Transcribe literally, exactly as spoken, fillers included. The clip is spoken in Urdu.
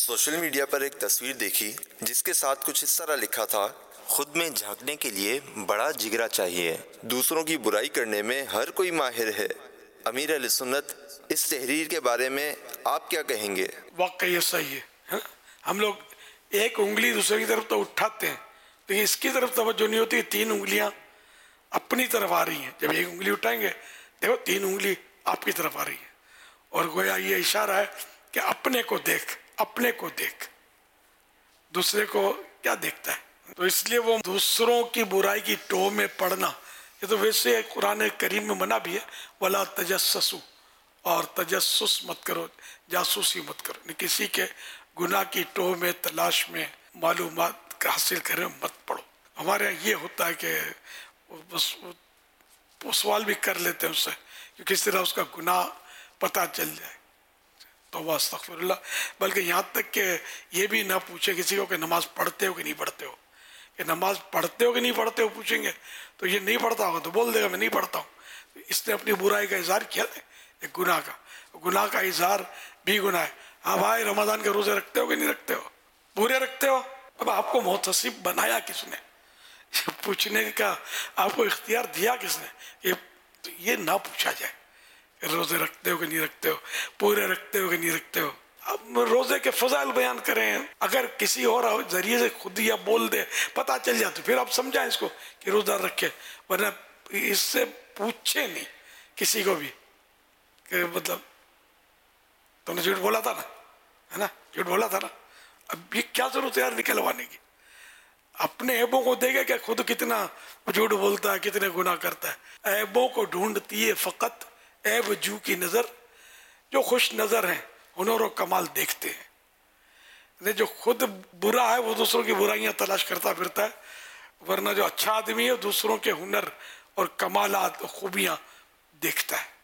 سوشل میڈیا پر ایک تصویر دیکھی جس کے ساتھ کچھ اس طرح لکھا تھا: خود میں جھانکنے کے لیے بڑا جگرا چاہیے، دوسروں کی برائی کرنے میں ہر کوئی ماہر ہے۔ امیر اہل سنت، اس تحریر کے بارے میں آپ کیا کہیں گے؟ واقعی یہ صحیح ہے۔ ہم لوگ ایک انگلی دوسرے کی طرف تو اٹھاتے ہیں، لیکن اس کی طرف توجہ نہیں ہوتی، تین انگلیاں اپنی طرف آ رہی ہیں۔ جب ایک انگلی اٹھائیں گے، دیکھو تین انگلی آپ کی طرف آ رہی ہے، اور گویا یہ اشارہ ہے کہ اپنے کو دیکھ، اپنے کو دیکھ، دوسرے کو کیا دیکھتا ہے؟ تو اس لیے وہ دوسروں کی برائی کی ٹو میں پڑنا، یہ تو ویسے قرآن کریم میں منع بھی ہے، وَلَا تَجَسَّسُوا، اور تجسس مت کرو، جاسوسی مت کرو، کسی کے گناہ کی ٹو میں تلاش میں معلومات حاصل کریں مت پڑو۔ ہمارے یہاں یہ ہوتا ہے کہ بس وہ سوال بھی کر لیتے ہیں اس سے کہ کس طرح اس کا گناہ پتہ چل جائے، توبہ استغفر اللہ۔ بلکہ یہاں تک کہ یہ بھی نہ پوچھے کسی کو کہ نماز پڑھتے ہو کہ نہیں پڑھتے ہو، کہ نماز پڑھتے ہو کہ نہیں پڑھتے ہو پوچھیں گے تو یہ نہیں پڑھتا ہوگا تو بول دے گا میں نہیں پڑھتا ہوں۔ اس نے اپنی برائی کا اظہار کیا ہے، ایک گناہ کا، گناہ کا اظہار بھی گناہ ہے۔ ہاں بھائی، رمضان کے روزے رکھتے ہو کہ نہیں رکھتے ہو، پورے رکھتے ہو؟ اب آپ کو محتسب بنایا کس نے؟ پوچھنے کا آپ کو اختیار دیا کس نے؟ یہ یہ نہ پوچھا جائے روزے رکھتے ہو کہ نہیں رکھتے ہو، پورے رکھتے ہو کہ نہیں رکھتے ہو۔ اب روزے کے فضائل بیان کریں، اگر کسی اور ذریعے سے خود یا بول دے پتہ چل جائے تو پھر آپ سمجھائیں اس کو کہ روزہ رکھے، ورنہ اس سے پوچھے نہیں کسی کو بھی کہ مطلب تو نے جھوٹ بولا تھا نا، ہے نا، جھوٹ بولا تھا نا، اب یہ کیا ضرورت ہے یار نکلوانے کی؟ اپنے عیبوں کو دیکھے کہ خود کتنا جھوٹ بولتا ہے، کتنے گناہ کرتا ہے۔ عیبوں کو ڈھونڈتی ہے فقط عیب جو کی نظر، جو خوش نظر ہیں ہنر و کمال دیکھتے ہیں۔ جو خود برا ہے وہ دوسروں کی برائیاں تلاش کرتا پھرتا ہے، ورنہ جو اچھا آدمی ہے دوسروں کے ہنر اور کمالات خوبیاں دیکھتا ہے۔